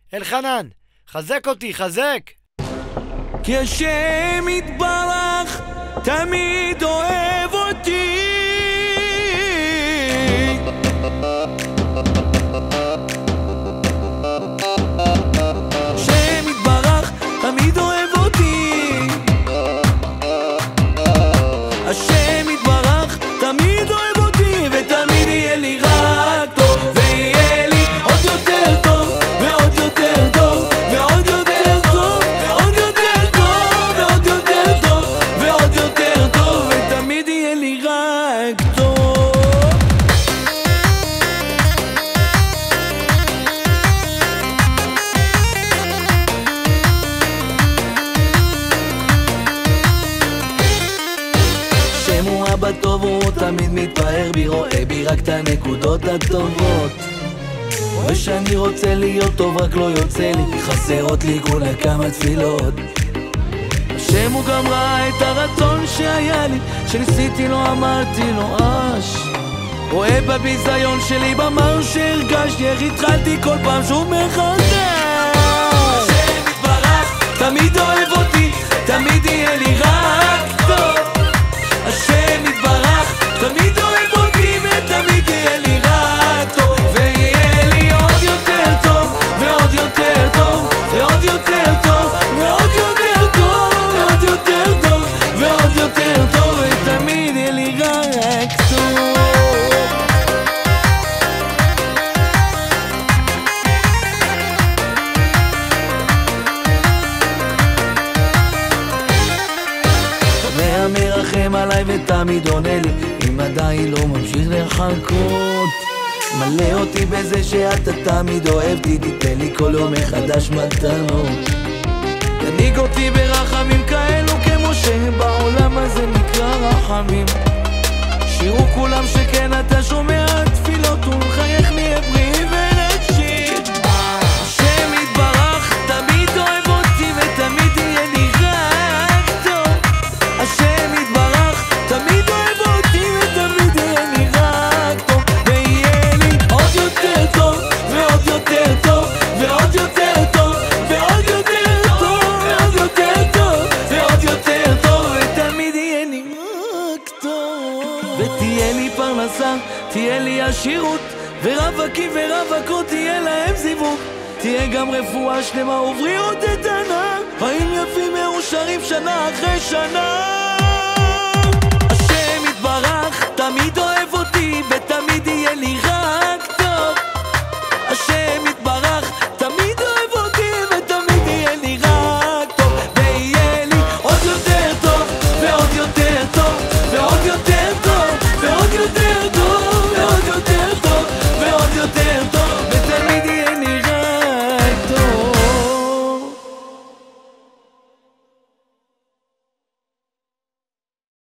אלחנן, חזק אותי, חזק! כי השם יתברך תמיד אוהב אותי. השם יתברך תמיד אוהב אותי. השם יתברך תמיד אוהב אותי, ותמיד יהיה לי רק טוב, ויהיה לי עוד יותר טוב, ועוד יותר טוב, ועוד יותר טוב, ועוד יותר טוב, ועוד יותר טוב, ועוד יותר טוב, ותמיד יהיה לי רק טוב. שם הוא אבא טוב, הוא תמיד מתפאר בי, רואה בי רק את הנקודות הטובות. ושאני רוצה להיות טוב רק לא יוצא לי, כי חסרות לי כולה כמה תפילות. השם הוא גם ראה את הרצון שהיה לי, שניסיתי לו אמרתי לו אש. רואה בביזיון שלי במר שהרגשתי, איך התחלתי כל פעם שוב מחדש. השם יתברך תמיד אוהב אותי, תמיד יהיה לי רק טוב. השם יתברך תמיד אוהב אותי, ותמיד יהיה לי רק טוב, ויהיה לי עוד יותר טוב, ועוד יותר טוב, ועוד יותר טוב, ועוד יותר טוב, ועוד יותר טוב, ועוד יותר טוב, ותמיד יהיה לי רק טוב. מרחם עליי ותמיד עונה לי, אם עדיין לא ממשיך לחכות. מלא אותי בזה שאתה תמיד אוהבתי, תיתן לי כל יום מחדש מתנות. תנהיג אותי ברחמים כאלו כמו שבעולם הזה נקרא רחמים. שירו כולם שכן אתה שומע תפילות, ולחייך נהיה בריאים ונגשים. השם יתברך תמיד אוהב אותי, ותמיד יהיה לי רק טוב. השם יתברך תמיד אוהב אותי, ותמיד יהיה לי רק טוב, ויהיה לי עוד יותר טוב, ועוד יותר טוב, ועוד יותר טוב, ועוד יותר טוב, ועוד יותר טוב, ועוד יותר טוב, ותמיד יהיה לי רק טוב. ותהיה לי פרנסה, תהיה לי עשירות, ורווקים ורווקות תהיה להם זיווג. תהיה גם רפואה שלמה ובריאות איתנה, חיים יפים מאושרים שנה אחרי שנה. השם יתברך תמיד אוהב אותי, ותמיד יהיה לי רק טוב.